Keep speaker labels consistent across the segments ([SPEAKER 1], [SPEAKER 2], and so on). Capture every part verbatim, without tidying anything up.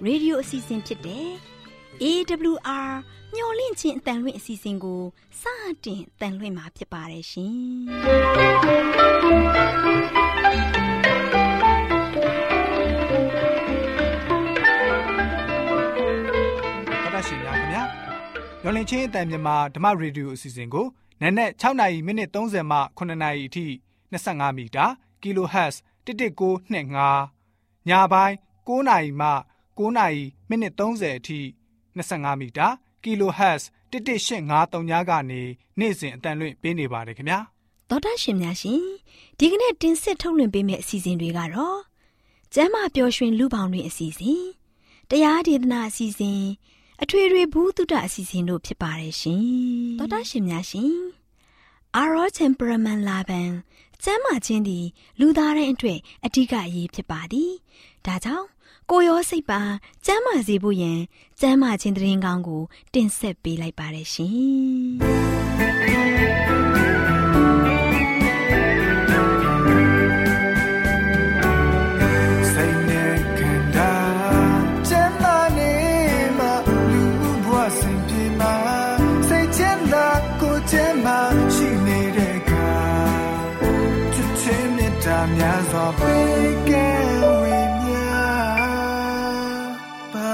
[SPEAKER 1] ရေဒီယိုအစီအစဉ်ဖြစ်တဲ့ အေ ဒဘလျူ အာ မျော်လင့်ခြင်းအတန်လွင့်အစီအစဉ်ကိုစတင်တန်လွင့်မှာဖြစ်ပါတယ်ရှင်
[SPEAKER 2] ။တော်ရှင်များခင်ဗျာမျော်လင့်ခြင်းအတန်မြန်မာဓမ္မရေဒီယိုအစီအစဉ်ကိုနက်နက်၆နာရီမိနစ်၃၀မှ၇နာရီအထိ၂၅မီတာကီလိုဟတ်ဇ်တစ်တစ်ကို၂၅ညပိုင်း၉နာရီမှ၉နာရီမိနစ်၃၀အထိ၂၅မီတာကီလိုဟတ်ဇ်တစ်တစ်၈၅၃ညကနေနေ့စဉ်အတန်လွင့်ပေးနေပါတယ်ခင်ဗျာ
[SPEAKER 1] တော်တာရှင်များရှင်ဒီကနေ့တင်ဆက်ထုတ်လွှင့်ပေးမယ့်အစီအစဉ်တွေကတော့ကျမ်းမာပျော်ရွှင်လူပေါင်းတွင်အစီအစဉ်တရားဒေသနာအစီအစဉ်အထွေထွေဘုဒ္ဓအစီအစဉ်တို့ဖြစ်ပါတယ်ရှင်တော်တာရှင်များရှင်အာရော temperament လာပန်ကျမ်းမာခြင်းသည်လူသားတိုင်းအတွက်အဓိကအရေးဖြစ်ပါသည်ဒါကြောင့်ကိုယ်ရောစိတ်ပါကျမ်းမာစေဖို့ယင်ကျမ်းမာခြင်းသတင်းကောင်းကိုတင်ဆက်ပေးလိုက်ပါတယ်ရှင်
[SPEAKER 3] စိတ်နဲ့ခန္ဓာကျမ်းမာနေမှလူဘဝစဉ်ပြေမှာစိတ်ချမ်းသာကိုယ်ချမ်းသာရှိနေတဲ့အခါချစ်ချင်းမြတ်တာများစွာပေးကဲဝေမျှပါ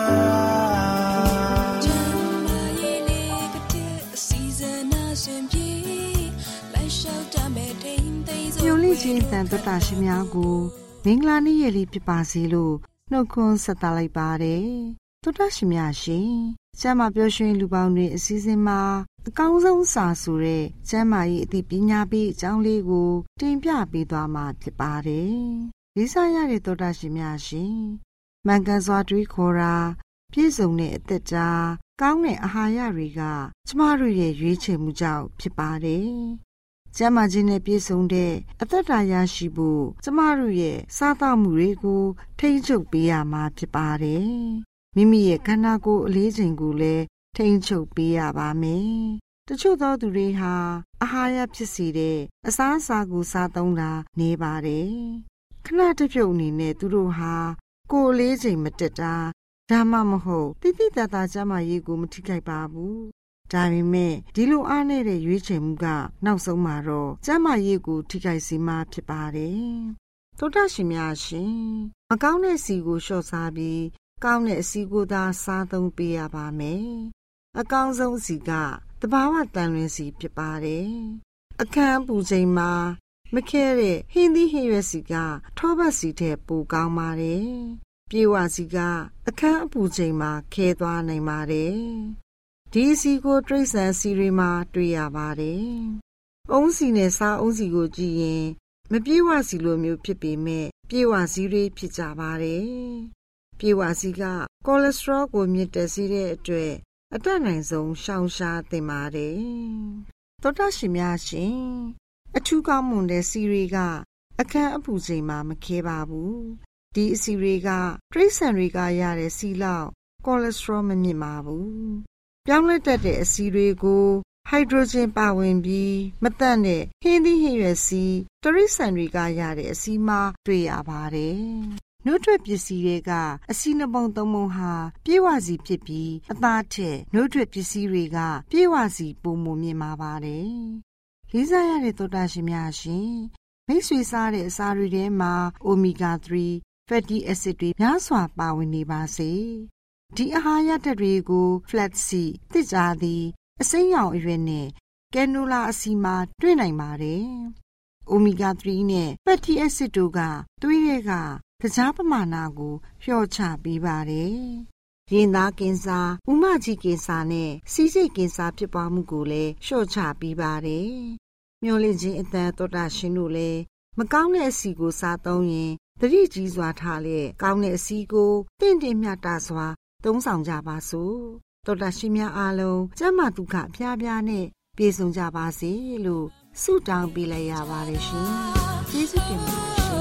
[SPEAKER 4] မျော်လင့်ခြင်းတန်တော်တာရှင်များကိုမင်္ဂလာနေ့ရက်လေးဖြစ်ပါစေလို့နှုတ်ခွန်းဆက်သလိုက်ပါတယ်တော်တာရှင်များရှင်ကျမ်းမာပျော်ရွှင်လူပေါင်းတွေအစည်းအဝေးမှာအကောင်းဆုံးစာဆိုတဲ့ကျမ်းမာရေးအသိပညာပေးအကြောင်းလေးကိုတင်ပြပေးသွားမှာဖြစ်ပါတယ်လေးစားရတဲ့တော်တာရှင်များရှင်မှန်ကန်စွာတွေးခေါ်တာပြည့်စုံတဲ့အသက်တာကောင်းတဲ့အာဟာရတွေကကျမတို့ရဲ့ရွေးချယ်မှုကြောင့်ဖြစ်ပါတယ်ကျမ်းမာခြင်းနဲ့ပြည့်စုံတဲ့အသက်တာရရှိဖို့ကျမတို့ရဲ့စားသောက်မှုတွေကိုထိန်းချုပ်ပေးရမှာဖြစ်ပါတယ်။မိမိရဲ့ခန္ဓာကိုယ်အလေးချိန်ကိုလည်းထိန်းချုပ်ပေးရပါမယ်။တချို့သောသူတွေဟာအာဟာရဖြစ်စေတဲ့အစားအစာကိုစားသုံးတာနေပါတယ်။ခဏတစ်ဖြုတ်အနေနဲ့သူတို့ဟာကိုယ်အလေးချိန်မတက်တာဒါမှမဟုတ်တိတိတတ်တာကျန်းမာရေးကိုမထိခိုက်ပါဘူး။ဒါပေမဲ့ဒီလိုအားနည်းတဲ့ရွေးချယ်မှုကနောက်ဆုံးမှာတော့ကျန်းမာရေးကိုထိခိုက်စေမှာဖြစ်ပါတယ်။သောတာရှင်များရှင်မကောင်းတဲ့စီကိုလျှော့စားပြီးကောင်းတဲ့အစီကိုသာစားသုံးပေးရပါမယ်။အကောင်းဆုံးစီကတဘာဝတန်လွင်စီဖြစ်ပါတယ်။အခန်းပူချိန်မှာမခဲတဲ့ဟင်းသီးဟင်းရွက်စီကထောပတ်စီထက်ပိုကောင်းပါတယ်။ပြေဝစီကအခန်းအပူချိန်မှာခဲသွားနိုင်ပါတယ်။ဒီစီကိုတရိษံစီရီမှာတွေ့ရပါတယ်။အုံးစီနဲ့စားအုံးစီကိုကြည့်ရင်မပြေဝစီလိုမျိုးဖြစ်ပေမဲ့ပြေဝစီတွေဖြစ်ကြပါတယ်။ပြေဝစီကကိုလက်စထရောကိုမြင့်တက်စေတဲ့အတွက်အတတ်နိုင်ဆုံးရှောင်ရှားသင့်ပါတယ်။သောတာရှင်များရှင်အထူးကောင်းမွန်တဲ့စီရီကအခန်းအပူချိန်မှာမခဲပါဘူး။ဒီအစီရီကတရိษံတွေကရတဲ့စီလောက်ကိုလက်စထရောမမြင့်ပါဘူး။ပြောင်းလဲတတ်တဲ့အစီတွေကိုဟိုက်ဒရိုဂျင်ပါဝင်ပြီးမတန့်တဲ့ဟင်းသီးဟင်းရွက်စီတရိษံတွေကရတဲ့အစီမှာတွေ့ရပါတယ်။နှုတ်ထွက်ပစ္စည်းတွေကအစီနှပုံသုံးပုံဟာပြေဝစီဖြစ်ပြီးအသားထက်နှုတ်ထွက်ပစ္စည်းတွေကပြေဝစီပုံမမြင်မှာပါတယ်။လေးစားရတဲ့သောတာရှင်များရှင်မိတ်ဆွေစားတဲ့အစာတွေထဲမှာ အိုမီဂါ၃ fatty acid တွေများစွာပါဝင်နေပါစေ။ဒီအာဟာရဓာတ်တွေကို flaxseed သစ်ကြားသည်အစိမ်းရောင်အရွက်နဲ့ကဲနိုလာအစီမှာတွေ့နိုင်ပါတယ်။ အိုမီဂါ၃နဲ့ fatty acid တို့ကသွေးတွေကတခြားပမာဏကိုလျှော့ချပေးပါတယ်။ရင်သားကင်ဆာ၊ဥမကြီးကင်ဆာနဲ့ဆီးစိတ်ကင်ဆာဖြစ်ပွားမှုကိုလည်းလျှော့ချပေးပါတယ်။မျောလင့်ခြင်းအတန်တော်တာရှင်တို့လည်းမကောင်းတဲ့အစီကိုစားသုံးရင်သတိကြီးစွာထားလေကောင်းတဲ့အစီကိုတင့်တယ်မြတ်တာစွာသုံးဆောင်ကြပါစို့တော်တာရှင်များအားလုံးကျမ်းမာဒုက္ခအဖျားဖျားနဲ့ပြည့်စုံကြပါစေလို့ဆုတောင်းပေးလိုက်ရပါတယ်ရှင်ကျေးဇူးတင်ပါတယ်ရှင်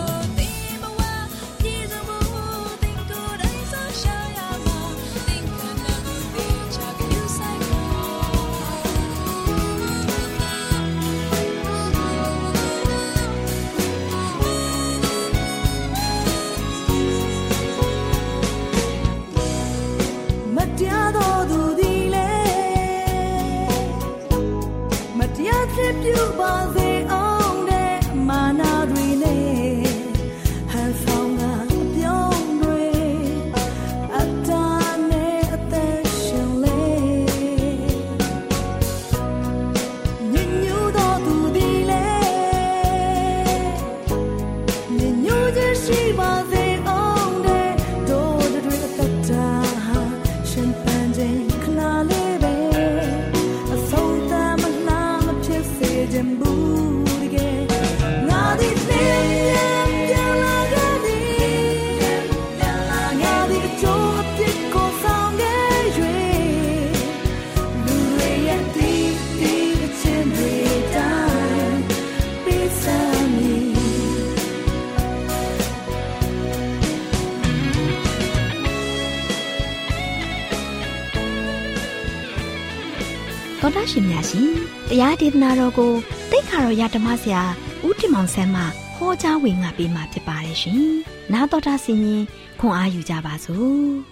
[SPEAKER 1] တော်တာရှင်များရှင်တရားဒေသနာတော်ကိုတိတ်ခါတော်ရဓမ္မဆရာဦးတင်မောင်ဆန်းမှဟောကြားဝင်ငါပေးมาဖြစ်ပါတယ်ရှင်။နားတော်တာဆင်ရင်ခွန်အားယူကြပါစို့။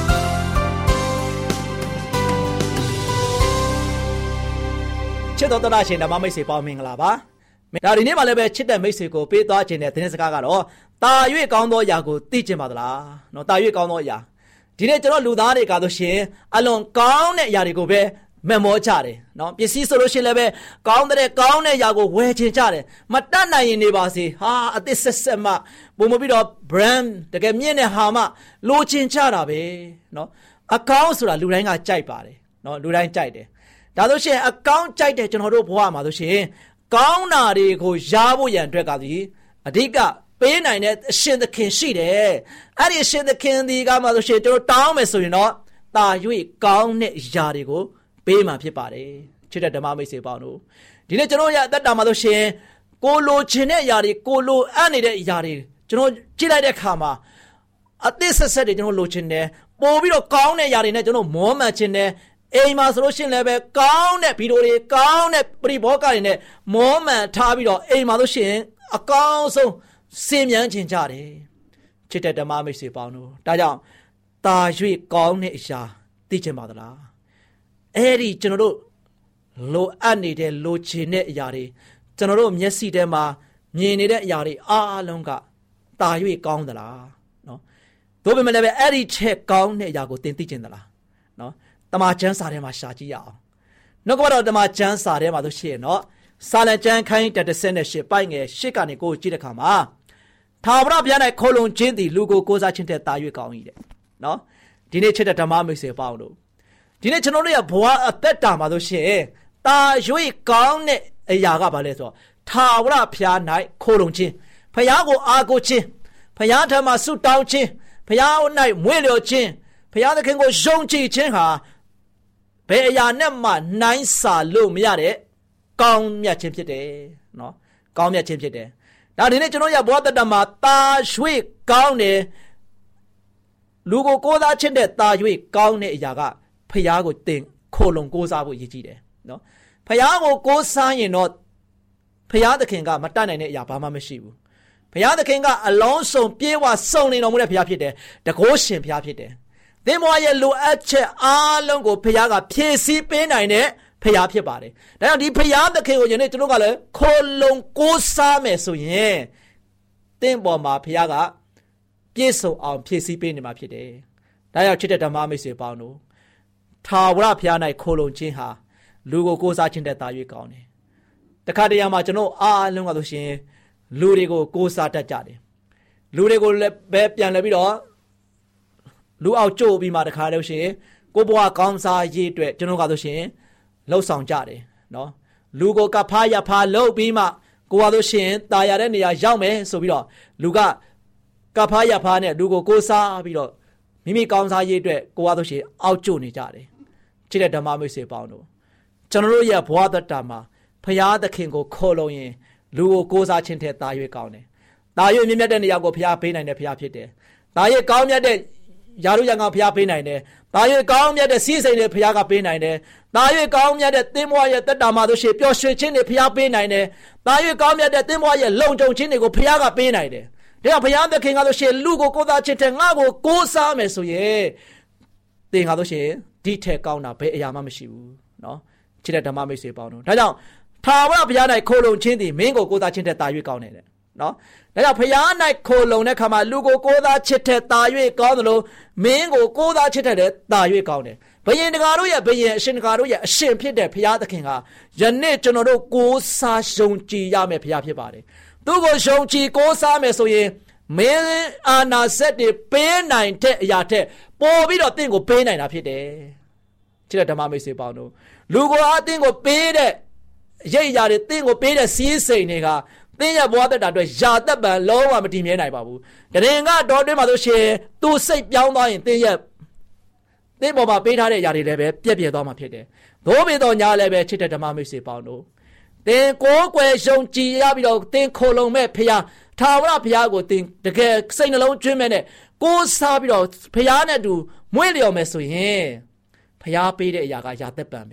[SPEAKER 5] ချစ်တော်တော်တာရှင်ဓမ္မမိတ်ဆွေပေါင်းမင်္ဂလာပါ။ဒါဒီနေ့မှလည်းပဲချစ်တဲ့မိတ်ဆွေကိုပေးသွားခြင်းတဲ့သတင်းစကားကတော့တာ၍ကောင်းသောအရာကိုသိကျင်ပါသလား။နော်တာ၍ကောင်းသောအရာဒီနေ့ကျွန်တော်လူသားတွေကဆိုရှင်အလွန်ကောင်းတဲ့အရာတွေကိုပဲမမောကြတယ်နော်ပစ္စည်းဆိုလို့ရှိရင်လည်းပဲကောင်းတဲ့ကောင်းတဲ့အရာကိုဝယ်ချင်ကြတယ်မတတ်နိုင်ရင်နေပါစေဟာအသစ်ဆက်ဆက်မှပုံမပြီးတော့ brand တကယ်မြင့်တဲ့ဟာမှလိုချင်ကြတာပဲနော်အကောင်းဆိုတာလူတိုင်းကကြိုက်ပါတယ်နော်လူတိုင်းကြိုက်တယ်ဒါဆိုရှင်အကောင်းကြိုက်တဲ့ကျွန်တော်တို့ဘဝမှာဆိုရှင်ကောင်းတာတွေကိုရဖို့ရန်အတွက်ကဒီအဓိကပေးနိုင်တဲ့အရှင်သခင်ရှိတယ်အဲ့ဒီအရှင်သခင်ဒီကမှဆိုရှင်ကျွန်တော်တောင်းမယ်ဆိုရင်တော့တာ၍ကောင်းတဲ့အရာတွေကိုပေးမှာဖြစ်ပါတယ်ချစ်တဲ့ဓမ္မမိတ်ဆွေပေါင်းတို့ဒီနေ့ကျွန်တော်ရအသက်တာမှာဆိုရှင်ကိုလိုချင်တဲ့အရာတွေကိုလိုအပ်နေတဲ့အရာတွေကျွန်တော်ကြည့်လိုက်တဲ့အခါမှာအသစ်ဆက်ဆက်တွေကျွန်တော်လိုချင်တယ်ပို့ပြီးတော့ကောင်းတဲ့အရာတွေနဲ့ကျွန်တော်မောမှန်ချင်တယ်အိမ်မှာဆိုလို့ရှိရင်လည်းပဲကောင်းတဲ့ဗီဒီယိုတွေကောင်းတဲ့ပရိဘောဂတွေနဲ့မောမှန်ထားပြီးတော့အိမ်မှာဆိုရှင်အကောင်းဆုံးစင်မြန်းချင်ကြတယ်ချစ်တဲ့ဓမ္မမိတ်ဆွေပေါင်းတို့ဒါကြောင့်တာ၍ကောင်းတဲ့အရာသိချင်ပါသလားအဲ့ဒီကျွန်တော်တို့လိုအပ်နေတဲ့လိုချင်တဲ့အရာတွေကျွန်တော်တို့မျက်စိထဲမှာမြင်နေတဲ့အရာတွေအားလုံးကတာ၍ကောင်းသလားနော်သို့ပေမဲ့လည်းအဲ့ဒီချက်ကောင်းတဲ့အရာကိုသင်သိချင်သလားနော်တမန်ကျမ်းစာထဲမှာရှာကြည့်ရအောင်နှုတ်ကပတော်တမန်ကျမ်းစာထဲမှာဆိုရှင်နော်စာလံကျမ်းခန်းတစ်တစ်နဲ့ရှစ်ပိုက်ငယ်ရှစ်ကနေကိုကြည့်တဲ့အခါမှာထာဝရဘုရား၌ခိုလုံခြင်းသည်လူကိုကိုးစားခြင်းတဲ့တာ၍ကောင်း၏တဲ့နော်ဒီနေ့ချစ်တဲ့ဓမ္မမိတ်ဆွေပေါင်းတို့ဒီနေ့ကျွန်တော်တို့ရဲ့ဘဝအသက်တာမှာဆိုရှင်တာ၍ကောင်းတဲ့အရာကဘာလဲဆိုတော့ထာဝရဘုရား၌ခိုလုံခြင်းဘုရားကိုအားကိုးခြင်းဘုရားထံမှာဆုတောင်းခြင်းဘုရား၌မွေ့လျော်ခြင်းဘုရားသခင်ကိုယုံကြည်ခြင်းဟာဘယ်အရာနဲ့မှနိုင်စာလို့မရတဲ့ကောင်းမြတ်ခြင်းဖြစ်တယ်နော်ကောင်းမြတ်ခြင်းဖြစ်တယ်ဒါဒီနေ့ကျွန်တော်ရဘဝတတမှာတာရွှေကောင်းတယ်လူကိုကိုးစားခြင်းတဲ့တာရွှေကောင်းတဲ့အရာကဖျားကိုတင်ခိုလုံကိုးစားဖို့ရည်ကြည်တယ်နော်ဖျားကိုကိုးစားရင်တော့ဖျားသခင်ကမတတ်နိုင်တဲ့အရာဘာမှမရှိဘူးဖျားသခင်ကအလုံးစုံပြေဝစုံနေတော်မူတဲ့ဖျားဖြစ်တယ်တကိုးရှင်ဖျားဖြစ်တယ်သင်ဘဝရဲ့လိုအပ်ချက်အားလုံးကိုဖျားကဖြည့်ဆည်းပေးနိုင်တဲ့ဖျားဖြစ်ပါတယ်ဒါကြောင့်ဒီဖျားသခင်ကိုယနေ့ကျွန်တော်ကလည်းခိုလုံကိုးစားမယ်ဆိုရင်သင်ပေါ်မှာဖျားကပြည့်စုံအောင်ဖြည့်ဆည်းပေးနေမှာဖြစ်တယ်ဒါကြောင့်ချစ်တဲ့ဓမ္မမိတ်ဆွေပေါင်းတို့ထာဝရဘုရား၌ခိုလုံခြင်းဟာလူကိုကိုးစားခြင်းတဲ့တာ၍ကောင်းတယ်တခါတရံမှာကျွန်တော်အားလုံးကဆိုရှင်လူတွေကိုကိုးစားတတ်ကြတယ်လူတွေကိုလည်းပဲပြန်လဲပြီးတော့လူအောင်ကြိုးပြီးမှတခါလို့ရှိရင်ကိုဘွားကောင်းစားရေးအတွက်ကျွန်တော်ကဆိုရှင်လှုပ်ဆောင်ကြတယ်နော်လူကိုကဖားရဖားလှုပ်ပြီးမှကိုကဆိုရှင်ตายရတဲ့နေရာရောက်မယ်ဆိုပြီးတော့လူကကဖားရဖားနဲ့လူကိုကိုးစားပြီးတော့မိမိကောင်းစားရေးအတွက်ကိုကဆိုရှင်အောက်ကျနေကြတယ်ချစ်တဲ့ဓမ္မမိတ်ဆွေပေါင်းတို့ကျွန်တော်တို့ရဲ့ဘဝတတမှာဖရာသခင်ကိုခေါ်လို့ရင်လူကိုကိုးစားခြင်းတဲ့တာ၍ကောင်းတယ်တာ၍မြင့်မြတ်တဲ့နေရာကိုဖရာပေးနိုင်တဲ့ဖရာဖြစ်တယ်တာ၍ကောင်းမြတ်တဲ့ယာရုရံကဖျားပေးနိုင်တယ်။ဒါ၍ကောင်းမြတ်တဲ့စီးစိမ်တွေဖျားကပေးနိုင်တယ်။ဒါ၍ကောင်းမြတ်တဲ့သင်္ဘောရဲ့တက်တာမှာဆိုရှင်ပျော်ရွှင်ခြင်းတွေဖျားပေးနိုင်တယ်။ဒါ၍ကောင်းမြတ်တဲ့သင်္ဘောရဲ့လုံခြုံခြင်းတွေကိုဖျားကပေးနိုင်တယ်။ဒါကြောင့်ဖျားသခင်ကဆိုရှင်လူကိုကိုးစားခြင်းတဲ့ငါ့ကိုကိုးစားမယ်ဆိုရင်သင်ကဆိုရှင်ဒီထက်ကောင်းတာဘယ်အရာမှမရှိဘူးနော်။ချစ်တဲ့ဓမ္မမိတ်ဆွေပေါင်းတို့ဒါကြောင့်ထာဝရဘုရား၌ခိုလုံခြင်းသည်မင်းကိုကိုးစားခြင်းတဲ့တာ၍ကောင်းတယ်တဲ့နော်ဒါကြောင့်ဖျား၌ခိုလုံတဲ့ခါမှာလူကိုကိုးစားချစ်တဲ့တာ၍ကောင်းတယ်လို့မင်းကိုကိုးစားချစ်တဲ့တာ၍ကောင်းတယ်ဘယင်တကာတို့ရဲ့ဘယင်အရှင်တကာတို့ရဲ့အရှင်ဖြစ်တဲ့ဖျားသခင်ကယနေ့ကျွန်တော်တို့ကိုးစားယုံကြည်ရမယ်ဖျားဖြစ်ပါတယ်သူကိုယုံကြည်ကိုးစားမယ်ဆိုရင်မင်းအာနာစက်တွေပေးနိုင်တဲ့အရာထက်ပိုပြီးတော့တင့်ကိုပေးနိုင်တာဖြစ်တယ်ချစ်တဲ့ဓမ္မမိတ်ဆွေပေါင်းတို့လူကိုအတင်းကိုပေးတဲ့ရိပ်ရာတွေတင့်ကိုပေးတဲ့စီးစိမ်တွေကသင်ရဲ့ဘဝတက်တာအတွက်ယာသက်ပံလုံးဝမတည်မြဲနိုင်ပါဘူးတရင်ကတော့တွင်းမှာဆိုရှင်သူစိတ်ပြောင်းသွားရင်သင်ရဲ့သင်ပေါ်မှာပေးထားတဲ့အရာတွေလည်းပဲပြည့်ပြည့်သွားမှာဖြစ်တယ်သို့ပေတော့ညာလည်းပဲချစ်တဲ့ဓမ္မမိတ်ဆွေပေါင်းတို့သင်ကိုးကွယ်ယုံကြည်ရပြီးတော့သင်ခိုလုံမဲ့ဖရာထာဝရဘုရားကိုသင်တကယ်စိတ်နှလုံးကျွမ်းမဲ့နဲ့ကိုးစားပြီးတော့ဖရာနဲ့တူမွေ့လျော်မယ်ဆိုရင်ဖရာပေးတဲ့အရာကယာသက်ပံပဲ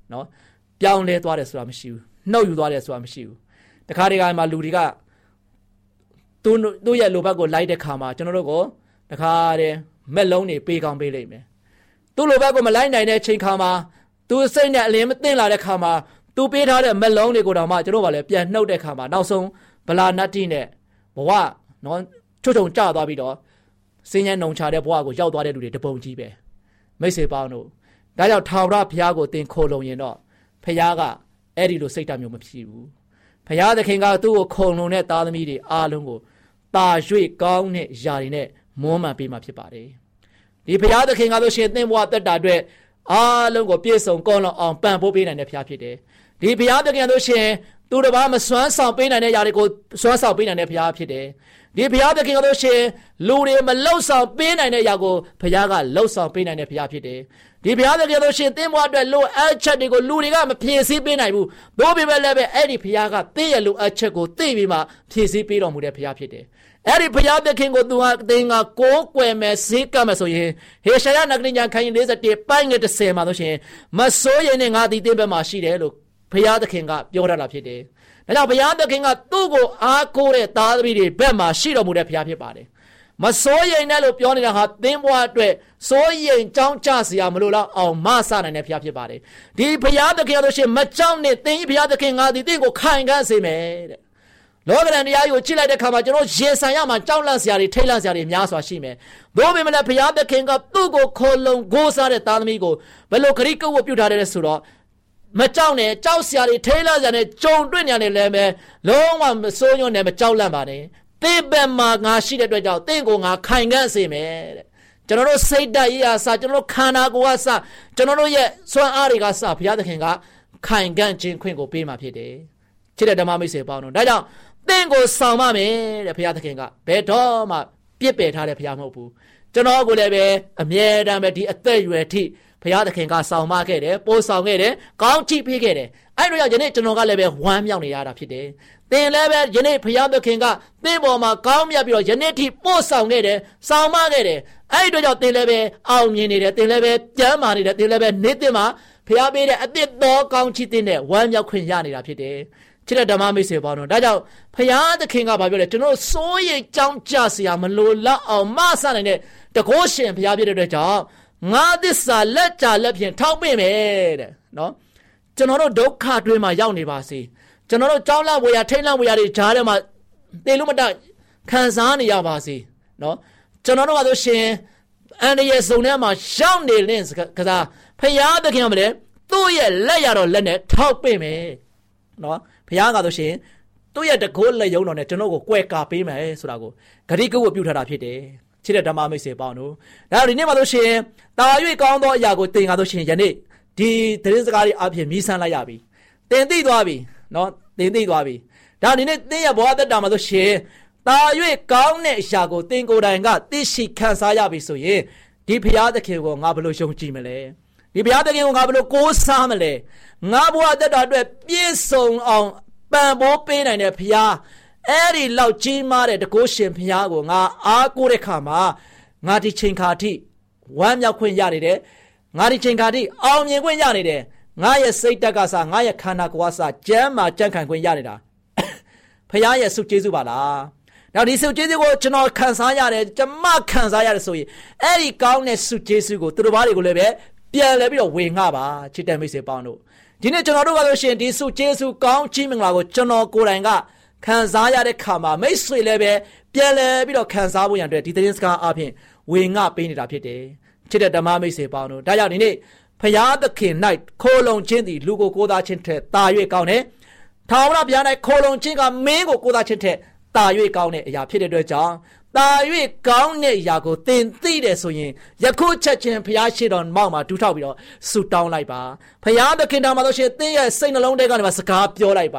[SPEAKER 5] နော်ပြောင်းလဲသွားတယ်ဆိုတာမရှိဘူးနှုတ်ယူသွားတယ်ဆိုတာမရှိဘူးတခါတည်းကမှလူတွေကသူတို့ရဲ့လိုဘက်ကိုလိုက်တဲ့ခါမှာကျွန်တော်တို့ကိုတခါတည်းမက်လုံးတွေပေးကောင်းပေးလိမ့်မယ်သူ့လိုဘက်ကိုမလိုက်နိုင်တဲ့ချိန်ခါမှာသူစိတ်နဲ့အလင်းမသိလာတဲ့ခါမှာသူပေးထားတဲ့မက်လုံးတွေကိုတော့မှကျွန်တော်ကလည်းပြန်နှုတ်တဲ့ခါမှာနောက်ဆုံးဗလာနတ်တိနဲ့ဘဝနော်ချွတ်ချုံကျသွားပြီးတော့စင်းရဲနှုံချတဲ့ဘဝကိုရောက်သွားတဲ့လူတွေတပုံကြီးပဲမိတ်ဆွေပေါင်းတို့ဒါကြောင့်ထာဝရဘုရားကိုသင်ခိုလုံရင်တော့ဘုရားကအဲ့ဒီလိုစိတ်ဓာတ်မျိုးမဖြစ်ဘူးဘုရားသခင်ကသူ့ကိုခုံလုံတဲ့သားသမီးတွေအားလုံးကိုတာရွေကောင်းတဲ့ຢာတွေနဲ့မွမ်းမံပေးမှဖြစ်ပါတယ်ဒီဘုရားသခင်ကဆိုရှင်သင်ဘဝတက်တာအတွက်အားလုံးကိုပြည့်စုံကောင်းလောက်အောင်ပံ့ပိုးပေးနိုင်တဲ့ဘုရားဖြစ်တယ်ဒီဘုရားသခင်ဆိုရှင်သူတစ်ပါးမစွမ်းဆောင်ပေးနိုင်တဲ့ຢာတွေကိုစွမ်းဆောင်ပေးနိုင်တဲ့ဘုရားဖြစ်တယ်ဒီဘုရားသခင်ကဆိုရှင်လူတွေမလှုပ်ဆောင်ပေးနိုင်တဲ့ຢာကိုဘုရားကလှုပ်ဆောင်ပေးနိုင်တဲ့ဘုရားဖြစ်တယ်ဒီဘုရားသခင်ဆိုရှင်သင်ဘဝအတွက်လိုအပ်ချက်တွေကိုလူတွေကမဖြည့်ဆည်းပေးနိုင်ဘူးဘိုးဘီပဲလည်းပဲအဲ့ဒီဘုရားကသင်ရဲ့လိုအပ်ချက်ကိုသိပြီးမှဖြည့်ဆည်းပေးတော်မူတဲ့ဘုရားဖြစ်တယ်အဲ့ဒီဘုရားသခင်ကိုသူဟာသင်ကကိုးကွယ်မယ်ဈေးကပ်မယ်ဆိုရင်ဟေရှာယနဂရိညာခန်းကြီး၄၁ပိုင်းငယ်၁၀မှာဆိုရှင်မစိုးရင်နဲ့ငါသည်သင်ဘက်မှာရှိတယ်လို့ဘုရားသခင်ကပြောထားတာဖြစ်တယ်။ဒါကြောင့်ဘုရားသခင်ကသူ့ကိုအားကိုးတဲ့သားသမီးတွေဘက်မှာရှိတော်မူတဲ့ဘုရားဖြစ်ပါတယ်။မစိုးရင်နဲ့လို့ပြောနေတာဟာသင်ဘဝအတွက်စိုးရင်ကြောင်းကြစရာမလိုတော့အောင်မဆနိုင်တဲ့ဘုရားဖြစ်ပါတယ်။ဒီဘုရားသခင်ဆိုရှင်မကြောက်နဲ့သင်ဘုရားသခင်ငါသည်သင်ကိုခိုင်ခံ့စေမယ်တဲ့လောကရန်တရားကိုကြည့်လိုက်တဲ့အခါမှာကျွန်တော်ရေဆန်ရမှာကြောက်လန့်စရာတွေထိတ်လန့်စရာတွေများစွာရှိမယ်။ဘိုးဘင်မလည်းဘုရားသခင်ကသူ့ကိုခေါ်လုံဂိုးစားတဲ့သားသမီးကိုဘယ်လိုခရီးကုတ်ဝတ်ပြုထားတယ်ဆိုတော့မကြောက်နဲ့ကြောက်စရာတွေထိတ်လန့်စရာတွေကြုံတွေ့နေတယ်လည်းပဲလုံးဝမစိုးညွန့်နဲ့မကြောက်လန့်ပါနဲ့။သင်ဘက်မှာငါရှိတဲ့အတွက်ကြောင့်သင်ကိုငါခိုင်ခံ့စေမယ်တဲ့။ကျွန်တော်တို့စိတ်ဓာတ်ရေးအားစကျွန်တော်တို့ခန္ဓာကိုယ်ကစကျွန်တော်တို့ရဲ့စွမ်းအားတွေကစဘုရားသခင်ကခိုင်ခံ့ခြင်းခွင့်ကိုပေးมาဖြစ်တယ်။ချစ်တဲ့ဓမ္မမိတ်ဆွေပေါင်းတို့ဒါကြောင့်သင်ကိုဆောင်ပါမယ်တဲ့ဘုရားသခင်ကဘယ်တော့မှပြစ်ပယ်ထားတဲ့ဘုရားမဟုတ်ဘူးကျွန်တော်ကိုလည်းပဲအမြဲတမ်းပဲဒီအသက်အရွယ်ထိဘုရားသခင်ကဆောင်မခဲ့တယ်ပို့ဆောင်ခဲ့တယ်ကောင်းချီးပေးခဲ့တယ်အဲ့လိုကြောင့်ယနေ့ကျွန်တော်ကလည်းပဲဝမ်းမြောက်နေရတာဖြစ်တယ်သင်လည်းပဲယနေ့ဘုရားသခင်ကသင်ပေါ်မှာကောင်းမြတ်ပြီးတော့ယနေ့ထိပို့ဆောင်ခဲ့တယ်ဆောင်မခဲ့တယ်အဲ့ဒီတော့ကြောင့်သင်လည်းပဲအောင်မြင်နေတယ်သင်လည်းပဲကျမ်းမာနေတယ်သင်လည်းပဲနေ့တင်မှာဘုရားပေးတဲ့အသစ်တော်ကောင်းချီးတင်တဲ့ဝမ်းမြောက်ခွင့်ရနေတာဖြစ်တယ်ချစ်တဲ့ဓမ္မမိတ်ဆွေပေါင်းတို့ဒါကြောင့်ဘုရားသခင်ကဘာပြောလဲကျွန်တော်စိုးရိမ်ကြောင်းကြစရာမလိုလောက်အောင်မဆနိုင်တဲ့တကောရှင်ဘုရားဖြစ်တဲ့အတွက်ကြောင့်ငါသစ္စာလက်ကြလက်ဖြင့်ထောက်ပင့်မယ်တဲ့နော်ကျွန်တော်တို့ဒုက္ခတွင်းမှာရောက်နေပါစေကျွန်တော်တို့ကြောင်းလန့်ဝေရထိတ်လန့်ဝေရတွေဂျားထဲမှာတေလို့မတခံစားနေရပါစေနော်ကျွန်တော်တို့ကဆိုရှင်အန္တရာယ်စုံထဲမှာရောက်နေတဲ့ကစားဘုရားသခင်ကမလဲသူ့ရဲ့လက်ရတော့လက်နဲ့ထောက်ပင့်မယ်နော်ဘုရားကဆိုရှင်သူ့ရဲ့တကိုးလက်ယုံတော်နဲ့ကျွန်တော်ကိုကွယ်ကာပေးမယ်ဆိုတာကိုဂရိကုတ်ကိုပြုထားတာဖြစ်တယ်ချစ်တဲ့ဓမ္မမိတ်ဆွေပေါင်းတို့ဒါဒီနေ့မှာဆိုရှင်တာ၍ကောင်းသောအရာကိုသင်ကားဆိုရှင်ယနေ့ဒီသတင်းစကားတွေအပြင်မြည်ဆန်းလိုက်ရပြီသင်သိသွားပြီနော်သင်သိသွားပြီဒါဒီနေ့သင်ရဲ့ဘဝသက်တာမှာဆိုရှင်တာ၍ကောင်းတဲ့အရာကိုသင်ကိုယ်တိုင်ကသိရှိခံစားရပြီဆိုရင်ဒီဘုရားသခင်ကိုငါဘယ်လိုယုံကြည်မလဲဒီဘုရားသခင်ကိုငါဘယ်လိုကိုးစားမလဲငါဘဝသက်တာအတွက်ပြည့်စုံအောင်ပံ့ပိုးပေးနိုင်တဲ့ဘုရားအဲ့ဒီလောက်ကြီးမားတဲ့တကုရှင်ဘုရားကိုငါအားကိုးတဲ့ခါမှာငါဒီချိန်ခါထိဝမ်းမြောက်ခွင့်ရနေတယ်ငါဒီချိန်ခါထိအောင်မြင်ခွင့်ရနေတယ်ငါရဲ့စိတ်တက်ကစားငါရဲ့ခန္ဓာကိုယ်ကစားကျမ်းမာကြံ့ခိုင်ခွင့်ရနေတာဘုရားရဲ့ဆုကျေးဇူးပါလားဒါဒီဆုကျေးဇူးကိုကျွန်တော်ခံစားရတယ်ကျွန်မခံစားရတယ်ဆိုရင်အဲ့ဒီကောင်းတဲ့ဆုကျေးဇူးကိုသူတို့ဘာတွေကိုလည်းပဲပြန်လဲပြီးတော့ဝေငှပါချစ်တဲ့မိတ်ဆွေပေါင်းတို့ဒီနေ့ကျွန်တော်တို့ကဆိုရှင်ဒီဆုကျေးဇူးကောင်းချီးမင်္ဂလာကိုကျွန်တော်ကိုယ်တိုင်ကခံစားရတဲ့ခါမှာမိတ်ဆွေလည်းပဲပြန်လဲပြီးတော့ခံစားဖို့ရန်အတွက်ဒီသတင်းစကားအပြင်ဝေငှပေးနေတာဖြစ်တယ်ချစ်တဲ့ဓမ္မမိတ်ဆွေပေါင်းတို့ဒါကြောင့်ဒီနေ့ဖရာသခင်၌ခိုလုံခြင်းသည်လူကိုကိုးစားခြင်းထက်တာ၍ကောင်းတယ်ထာဝရဘုရား၌ခိုလုံခြင်းကမင်းကိုကိုးစားခြင်းထက်တာ၍ကောင်းတဲ့အရာဖြစ်တဲ့အတွက်ကြောင့်တာ၍ကောင်းတဲ့အရာကိုသင်သိတယ်ဆိုရင်ယခုချက်ချင်းဖရာရှိတော်မောက်မှာဒူးထောက်ပြီးတော့ဆူတောင်းလိုက်ပါဖရာသခင်တော်မှာဆိုရှင်သင်ရဲ့စိတ်နှလုံးထဲကနေမှာစကားပြောလိုက်ပါ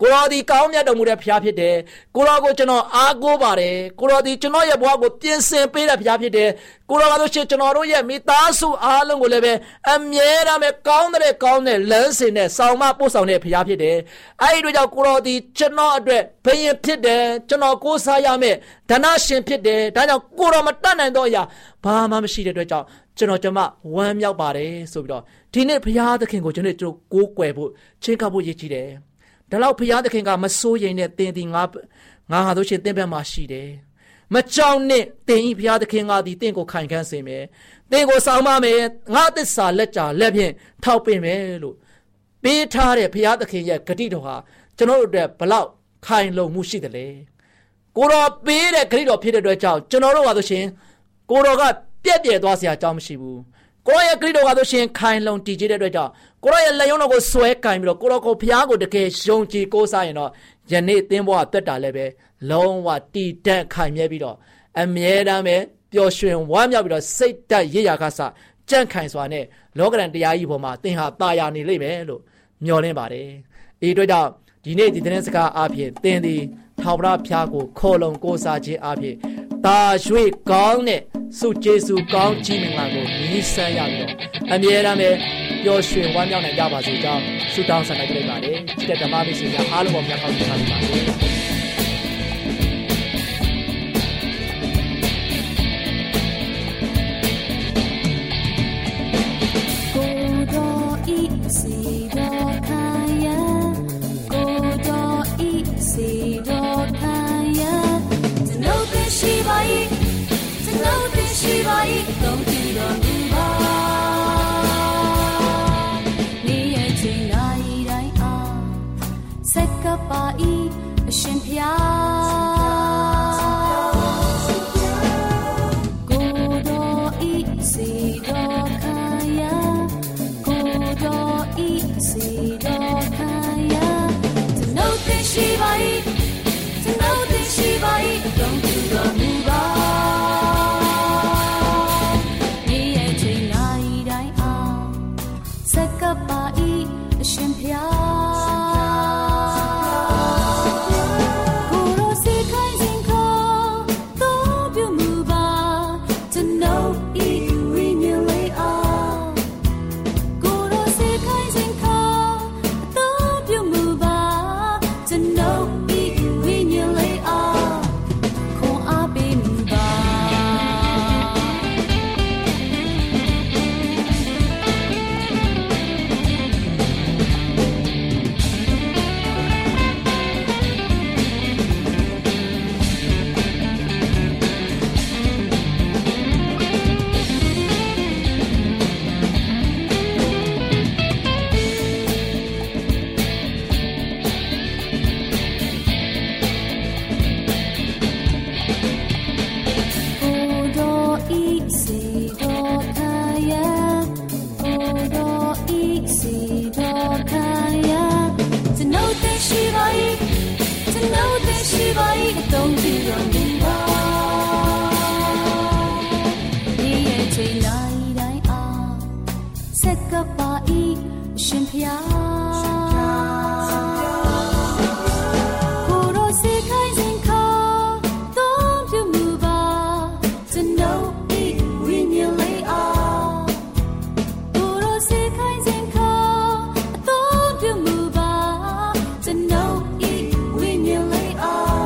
[SPEAKER 5] ကိုရောဒီကောင်းမြတ်တော်မူတဲ့ဘုရားဖြစ်တယ်ကိုရောကိုကျွန်တော်အားကိုးပါတယ်ကိုရောဒီကျွန်တော်ရဲ့ဘဝကိုပြင်ဆင်ပေးတဲ့ဘုရားဖြစ်တယ်ကိုရောကဆိုရှင်ကျွန်တော်တို့ရဲ့မိသားစုအားလုံးကိုလည်းပဲအမြဲတမ်းပဲကောင်းတဲ့ကောင်းတဲ့လမ်းစဉ်နဲ့ဆောင်မပို့ဆောင်တဲ့ဘုရားဖြစ်တယ်အဲ့ဒီတို့ကြောင့်ကိုရောဒီကျွန်တော်အတွက်ဘုရင်ဖြစ်တယ်ကျွန်တော်ကိုးစားရမယ်ဓနရှင်ဖြစ်တယ်ဒါကြောင့်ကိုရောမတတ်နိုင်တော့အရာဘာမှမရှိတဲ့အတွက်ကြောင့်ကျွန်တော်ကျွန်မဝမ်းမြောက်ပါတယ်ဆိုပြီးတော့ဒီနေ့ဘုရားသခင်ကိုကျွန်တော်တို့ကိုးကွယ်ဖို့ချင်းကပ်ဖို့ရည်ကြည်တယ်ဒါလောက်ဘုရားသခင်ကမစိုးရိမ်နဲ့သင်ဒီငါငါဟာတို့ရှင်သင်ဘက်မှာရှိတယ်မကြောက်နဲ့သင်ဤဘုရားသခင်ကဒီသင်ကိုခိုင်ခန့်စေမယ်သင်ကိုဆောင်မမယ်ငါသစ္စာလက်ကြလက်ဖြင့်ထောက်ပင်မယ်လို့ပေးထားတဲ့ဘုရားသခင်ရဲ့ဂတိတော်ဟာကျွန်တော်တို့အတွက်ဘလောက်ခိုင်လုံမှုရှိတယ်လေကိုတော်ပေးတဲ့ဂတိတော်ဖြစ်တဲ့အတွက်ကြောင့်ကျွန်တော်တို့ကဆိုရှင်ကိုတော်ကပြည့်ပြည့်သွားစရာအကြောင်းမရှိဘူးကိုရောရဲ့ဂရိတော်ကဆိုရှင်ခိုင်လုံတည်ကြတဲ့အတွက်ကြောင့်ကိုရောရဲ့လက်ရုံးတော်ကိုဆွဲကင်ပြီးတော့ကိုရောကိုဘုရားကိုတကယ်ယုံကြည်ကိုးစားရင်တော့ယနေ့သင်ဘဝတက်တာလည်းပဲလုံးဝတည်တတ်ခိုင်မြဲပြီးတော့အမြဲတမ်းပဲပျော်ရွှင်ဝမ်းမြောက်ပြီးတော့စိတ်တက်ရရခါစကြန့်ခိုင်စွာနဲ့လောကရန်တရားကြီးပေါ်မှာသင်ဟာတာယာနေလိမ့်မယ်လို့မျှော်လင့်ပါတယ်။ဒီအတွက်ကြောင့်ဒီနေ့ဒီသတင်းစကားအဖြစ်သင်သည်ထာဝရဘုရားကိုခေါ်လုံကိုးစားခြင်းအဖြစ်တာရွေကောင်းတဲ့ဆုကျေးဇူးကောင်းကြီးမင်္ဂလာကိုမြည်ဆန်းရပြီးတော့အမြဲတမ်းပဲပျော်ရွှင်ဝမ်းမြောက်နိုင်ကြပါစေကြောင်းဆုတောင်းဆန္ဒပြုလိုက်ပါတယ်။ချစ်တဲ့ဓမ္မမိတ်ဆွေများအားလုံးပေါ်မြတ်ကောင်းချီးပါစေ။
[SPEAKER 6] Don't you don't move on. 你也最爱爱啊，这个把伊选票。古多伊西多卡呀，古多伊西多卡呀，这 no 的西巴伊，这 no 的西巴伊 ，Don't you don't move on.选票，古罗西开心口，都表木吧，这 no 一为你来啊。古罗西开心口，都表木吧，这 no 一为你来啊，可阿贝木吧。Don't you don't move on. 你也最爱爱啊，这个把伊选票。古罗西开心口，Don't you move on. 这 no 一为你来啊。古罗西开心口，Don't you move on. 这 no 一为你来啊。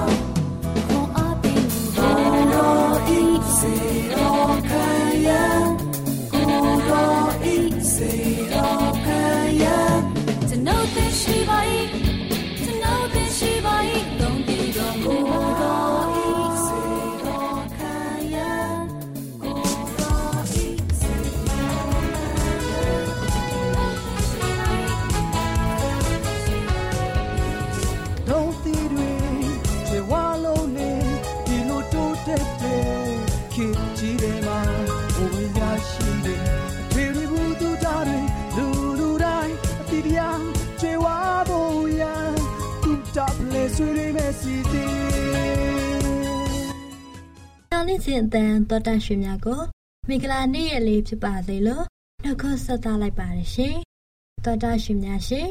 [SPEAKER 7] နောက်နေ့စဉ်အတန်တော်တန်ရွှေများကိုမင်္ဂလာနေ့ရက်လေးဖြစ်ပါစေလို့နှုတ်ခွန်းဆက်သလိုက်ပါတယ်ရှင်တော်တန်ရွှေများရှင်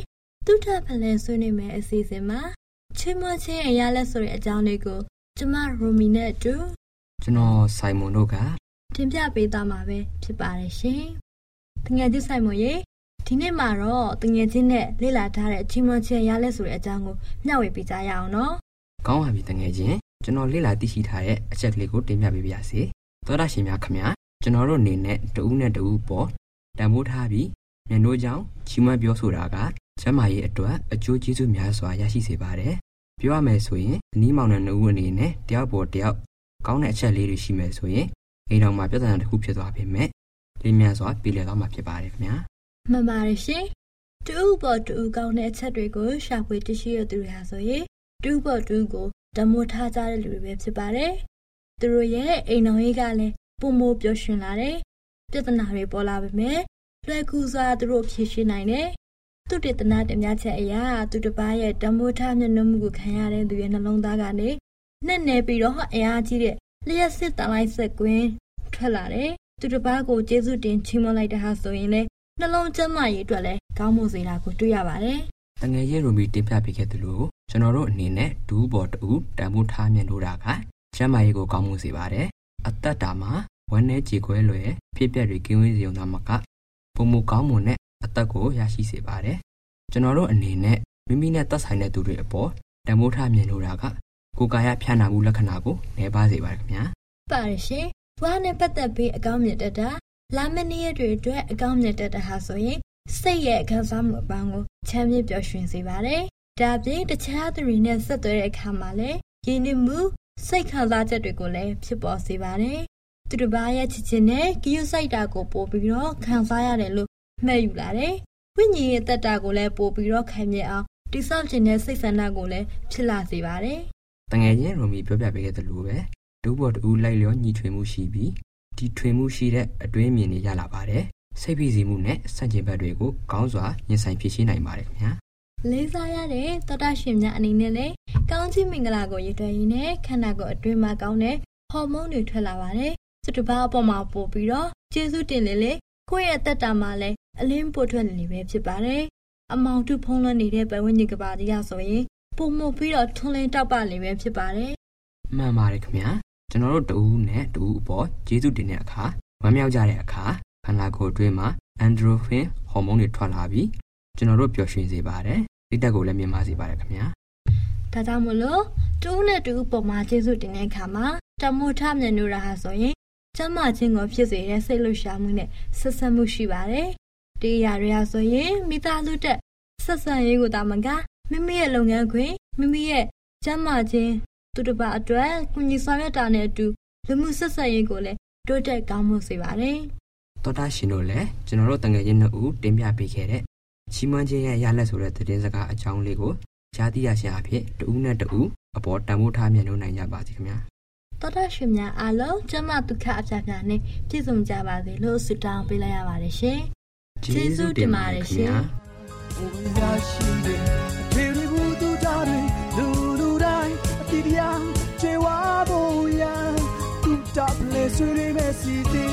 [SPEAKER 7] တုထဖလဲဆွေးနွေးမယ်အစီအစဉ်မှာချီးမွမ်းခြင်းအရာလက်ဆိုတဲ့အကြောင်းလေးကိုကျမရိုမီနဲ့အတူ
[SPEAKER 8] ကျွန်တော်ဆိုင်မွန်တို့က
[SPEAKER 7] တင်ပြပေးသွားမှာပဲဖြစ်ပါတယ်ရှင်။တငယ်ချင်းဆိုင်မွန်ရေဒီနေ့မှာတော့တငယ်ချင်းနဲ့လေ့လာထားတဲ့ချီးမွမ်းခြင်းအရာလက်ဆိုတဲ့အကြောင်းကိုမျှဝေပေးကြရအောင်နော်
[SPEAKER 8] ။ကောင်းပါပြီတငယ်ချင်းကျွန်တော်လေ့လာသိရှိထားတဲ့အချက်ကလေးကိုတင်ပြပေးပါရစေ။သောတာရှင်များခင်ဗျာကျွန်တော်တို့အနေနဲ့တဦးနဲ့တဦးပေါ်တန်ဖိုးထားပြီးမျက်နှာကြောင့်ချီးမွမ်းပြောဆိုတာကကျမ်းမာရေးအတွက်အကျိုးကျေးဇူးများစွာရရှိစေပါတယ်။ပြောရမယ်ဆိုရင်အနီးမောင်နှံနှစ်ဦးအနေနဲ့တယောက်ပေါ်တယောက်ကောင်းတဲ့အချက်လေးတွေရှိမယ်ဆိုရင်အိမ်တော်မှာပြဿနာတစ်ခုဖြစ်သွားပေမဲ့လင်းမြန်စွာပြည်လည်သွားမှာဖြစ်ပါတယ်ခင်ဗျာ
[SPEAKER 7] ။မှန်ပါတယ်ရှင်။တူပေါ်တူကောင်းတဲ့အချက်တွေကိုရှာဖွေသိရှိရသူတွေဟာဆိုရင်တူပေါ်တူကိုတမိုးထားကြတဲ့လူတွေပဲဖြစ်ပါတယ်။သူတို့ရဲ့အိမ်တော်ရေးကလည်းပုံမိုးပျော်ရွှင်လာတယ်။ပြဿနာတွေပေါ်လာပေမဲ့လွယ်ကူစွာသူတို့ဖြေရှင်းနိုင်တယ်။သူတေသနာတင်ပြချက်အရာသူတစ်ပါးရဲ့တမိုးထားမျက်နှာမှုကိုခံရတဲ့သူရဲ့နှလုံးသားကနေနဲ့နေပြီးတော့အရာကြီးတဲ့လျှက်စစ်တလိုက်ဆက်ကွင်းထွက်လာတယ်။သူတစ်ပါးကိုကျေးဇူးတင်ချီးမွမ်းလိုက်တဲ့ဟာဆိုရင်လည်းနှလုံးကျန်းမာရေးအတွက်လည်းကောင်းမှုစေတာကိုတွေ့ရပါတယ်
[SPEAKER 8] ။တငယ်ရဲ့ရိုမီတင်ပြပေးခဲ့သလိုကျွန်တော်တို့အနေနဲ့ဒူးပေါ်တူတန်ဖိုးထားမြင်လို့တာကကျန်းမာရေးကိုကောင်းမှုစေပါတယ်။အသက်တာမှာဝမ်းနည်းကြေကွဲလွယ်ဖြစ်ပျက်တွေကင်းဝေးစေုံသာမကပုံမကောင်းမှုနဲ့အသက်ကိုရရှိစေပါတယ်။ကျွန်တော်တို့အနေနဲ့မိမိနဲ့သက်ဆိုင်တဲ့သူတွေအပေါ်တန်ဖိုးထားမြင်လို့တာကကိုယ်ကာယဖြန့်နာမှုလက္ခဏာကိုနည်းပါးစေပါတယ်ခင်ဗျာ
[SPEAKER 7] ။ပါတယ်ရှင်။ဝါနဲ့ပတ်သက်ပြီးအကောင်းမြတ်တတ်တာလာမနေ့ရက်တွေအတွက်အကောင်းမြတ်တတ်တာဟာဆိုရင်စိတ်ရဲ့ခံစားမှုအပေါင်းကိုချမ်းမြေ့ပျော်ရွှင်စေပါတယ်။ဒါပြင်တခြားသူတွေနဲ့ဆက်သွယ်တဲ့အခါမှာလည်းရင်းနှီးမှုစိတ်ခံစားချက်တွေကိုလည်းဖြစ်ပေါ်စေပါတယ်။သူတစ်ပါးရဲ့ချစ်ချင်းနဲ့ဂရုစိုက်တာကိုပို့ပြီးတော့ခံစားရတယ်လို့မှတ်ယူလာတယ်။ဝိညာဉ်ရဲ့တတ်တာကိုလည်းပို့ပြီးတော့ခံမြင်အောင်တိဆောက်ခြင်းနဲ့စိတ်ဆန္ဒကိုလည်းဖြစ်လာစေပါတယ်
[SPEAKER 8] ။တငယ်ချင်းရိုမီပြောပြပေးခဲ့သလိုပဲဒုဘောတူလိုက်လျောညီထွေမှုရှိပြီးဒီထွေမှုရှိတဲ့အတွင်းမြင်နေရလာပါတယ်။စိတ်ဖိစီးမှုနဲ့စန့်ကျင်ဘက်တွေကိုကောင်းစွာရင်ဆိုင်ဖြေရှင်းနိုင်ပါတယ်ခင်ဗျာ
[SPEAKER 7] ။လေးစားရတဲ့သောတာရှင်များအနေနဲ့လည်းကောင်းချီးမင်္ဂလာကိုရည်သွဲရင်းနဲ့ခန္ဓာကိုယ်အတွင်းမှာကောင်းတဲ့ဟော်မုန်းတွေထွက်လာပါတယ်။သူတစ်ပါးအပေါ်မှာပို့ပြီးတော့ကျေးဇူးတင်လေလေကိုယ့်ရဲ့အသက်တာမှာလည်းအလင်းပို့ထွက်နေပဲဖြစ်ပါတယ်။အမောင်တုဖုံးလွှမ်းနေတဲ့ပတ်ဝန်းကျင်ကဘာကြီးရဆိုရင်ပုံမှုပြီးတော့ထွန်းလင်းတောက်ပနေပဲဖြစ်ပါတယ်
[SPEAKER 8] ။မှန်ပါတယ်ခင်ဗျာ။ကျွန်တော်တို့တူဦးနဲ့တူဦးအပေါ်ကျေးဇူးတင်တဲ့အခါဝမ်းမြောက်ကြတဲ့အခါခန္ဓာကိုယ်အတွင်းမှာအန်ဒရိုဖင်ဟော်မုန်းတွေထွက်လာပြီးကျွန်တော်တို့ပျော်ရွှင်စေပါတယ်။စိတ်ဓာတ်ကိုလည်းမြင့်မားစေပါတယ်ခင်ဗျာ
[SPEAKER 7] ။ဒါကြောင့်မလို့တူဦးနဲ့တူဦးပေါ်မှာကျေးဇူးတင်တဲ့အခါမှာတမိုးထမြင်လို့ရဟာဆိုရင်ကျမ်းမာခြင်းကိုဖြစ်စေတဲ့စိတ်လှုပ်ရှားမှုနဲ့ဆက်ဆက်မှုရှိပါတယ်။ဒီအရာတွေဟာဆိုရင်မိသားစုတက်ဆက်ဆံရေးကိုတာမကမိမိရဲ့လုပ်ငန်းခွင်မိမိရဲ့ကျမ်းမာခြင်းသူတစ်ပါးအတွက်ကုညီဆောင်ရွက်တာနဲ့အတူလူမှုဆက်ဆံရေးကိုလည်းတိုးတက်ကောင်းမှုစေပါတယ်
[SPEAKER 8] ။သောတာရှင်တို့လည်းကျွန်တော်တို့တငယ်ချင်းနှစ်ဦးတင်ပြပေးခဲ့တဲ့ချီးမွမ်းခြင်းရဲ့ရလက်ဆိုတဲ့သတင်းစကားအကြောင်းလေးကိုကြားသိရရှင်အဖြစ်တူဦးနဲ့တူအပေါ်တန်ဖိုးထားမြင်လို့နိုင်ကြပါစေခင်ဗျာ
[SPEAKER 7] ။သောတာရှင်များအားလုံးကျမ်းမာဒုက္ခအပြားပြားနဲ့ပြည့်စုံကြပါစေလို့ဆုတောင်းပေးလိုက်ရပါတယ်ရှင်
[SPEAKER 8] ။ကျေးဇူးတင်ပါတယ်ရှင်။
[SPEAKER 3] ဘုရားရှိတဲ့အထေရဘူးသူသားတွေလူလူတိုင်းအတိတရားကျေဝါဖို့ရသူတပ်လေဆွေးမဲ့စီတီ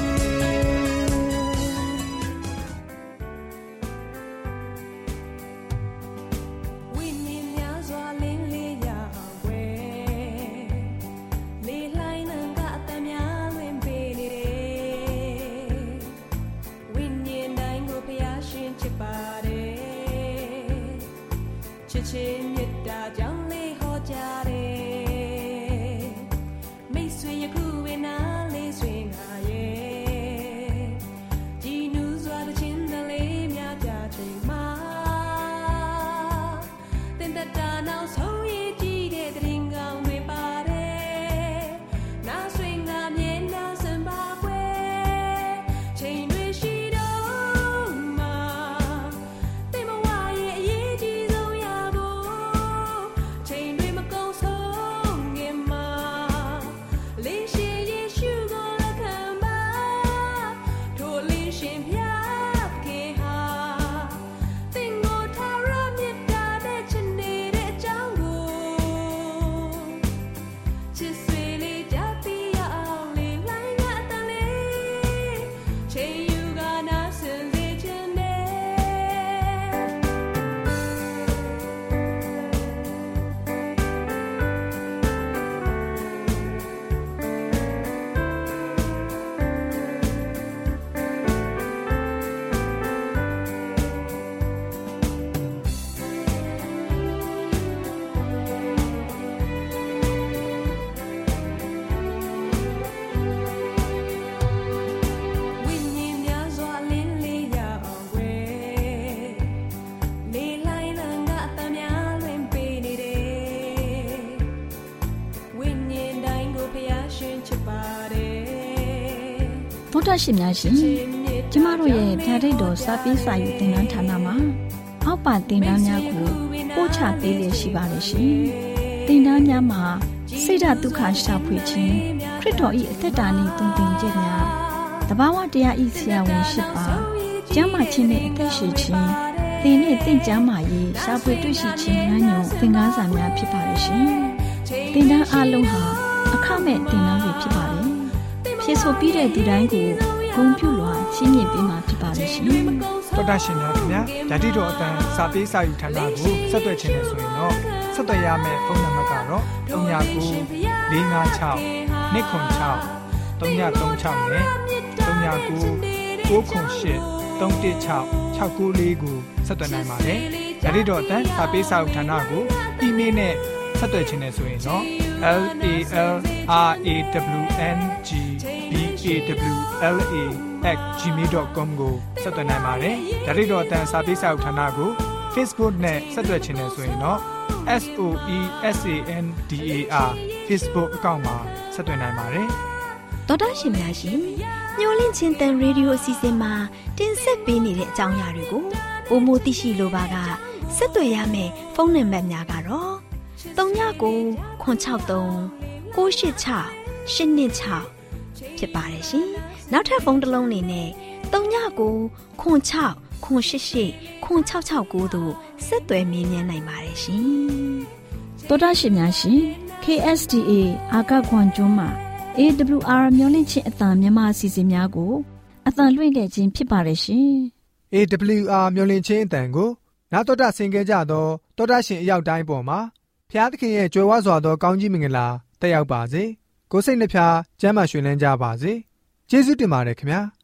[SPEAKER 6] ချိန်တွေမကုန်ဆုံး
[SPEAKER 9] တော်တာရှင်များရှင်ကျမတို့ရဲ့ဓာတ်တော်စာပေးစာယူသင်တန်းဌာနမှာအောက်ပါသင်တန်းများကိုပို့ချပေးလျက်ရှိပါတယ်ရှင်သင်တန်းများမှာစိတ်ဓာတ်ဒုက္ခရှာဖွေခြင်းခရစ်တော်၏အသက်တာနှင့်တုန်တင်ခြင်းများတဘာဝတရားဤဆရာဝန်ရှိပါကျမ်းမာခြင်းနှင့်အသက်ရှိခြင်းသင်နှင့်သင်ကျမ်းမာရေးရှာဖွေတွေ့ရှိခြင်းဉာဏ်ညွန်သင်ခန်းစာများဖြစ်ပါရဲ့ရှင်သင်တန်းအလုံးဟာအခမဲ့သင်တန်းတွေဖြစ်ပါတယ်ဖြည့်ဆို့ပြီးတဲ့သူတိုင်းကိုဂုဏ်ပြုလွှာချီးမြှင့်ပေးမှာဖြစ်ပါတယ်ရှင်
[SPEAKER 2] တော်တာရှင်များခင်ဗျာဓာတိတော်အတန်းစာပေးစာယူဌာနကိုဆက်သွယ်ခြင်းနဲ့ဆိုရင်တော့ဆက်သွယ်ရမယ့်ဖုန်းနံပါတ်ကတော့၃၉၉၄၅၆၂ခွန်၆၃၃၆နဲ့၃၉၉ခွန်၈၃၁၆၆၉လေးကိုဆက်သွယ်နိုင်ပါတယ်ဓာတိတော်အတန်းစာပေးစာယူဌာနကိုအီးမေးလ်နဲ့ဆက်သွယ်ခြင်းနဲ့ဆိုရင်တော့ l a l r a w n g b a w l a at gmail dot com ကိုဆက်သွယ်နိုင်ပါတယ်။ဒါ့အပြင်တော့အတန်းစာပေးစာဥထာဏာကို Facebook နဲ့ဆက်သွယ်ခြင်းနဲ့ဆိုရင်တော့ S O E S A N D A R Facebook အကောင့်မှာဆက်သွယ်နိုင်ပါတယ်
[SPEAKER 1] ။တော်တာရှင်များရှင်ညှိုလင့်ချင်းတန်ရေဒီယိုအစီအစဉ်မှာတင်ဆက်ပေးနေတဲ့အကြောင်းအရာတွေကိုပိုမိုသိရှိလိုပါကဆက်သွယ်ရမယ့်ဖုန်းနံပါတ်များကတော့၃၉၉ခွန်၆၃၉၈၆၈၂၆ဖြစ်ပါတယ်ရှင်။နောက်ထပ်ဖုန်းတစ်လုံးနေနဲ့၃၉၉ခွန်၆ခွန်၈၈ခွန်၆၆၉တို့ဆက်သွယ်မြင်းမြန်းနိုင်ပါတယ်ရှင်
[SPEAKER 9] ။တော်တာရှင်များရှင် K S D A အာကခွန်ကျွန်းမှာ A W R မျိုးလင့်ချင်းအတံမြန်မာအစီအစဉ်များကိုအတံလွှင့်ခဲ့ခြင်းဖြစ်ပါတယ်ရှင်
[SPEAKER 2] ။ A W R မျိုးလင့်ချင်းအတံကိုနာတော်တာဆင် gay ကြတော့တော်တာရှင်အရောက်တိုင်းပေါ်မှာဖျားသခင်ရဲ့ကြွယ်ဝစွာသောကောင်းကြီးမင်္ဂလာတက်ရောက်ပါစေကိုယ်စိတ်နှဖျားကျမ်းမာရွှင်လန်းကြပါစေကျေးဇူးတင်ပါတယ်ခင်ဗျာ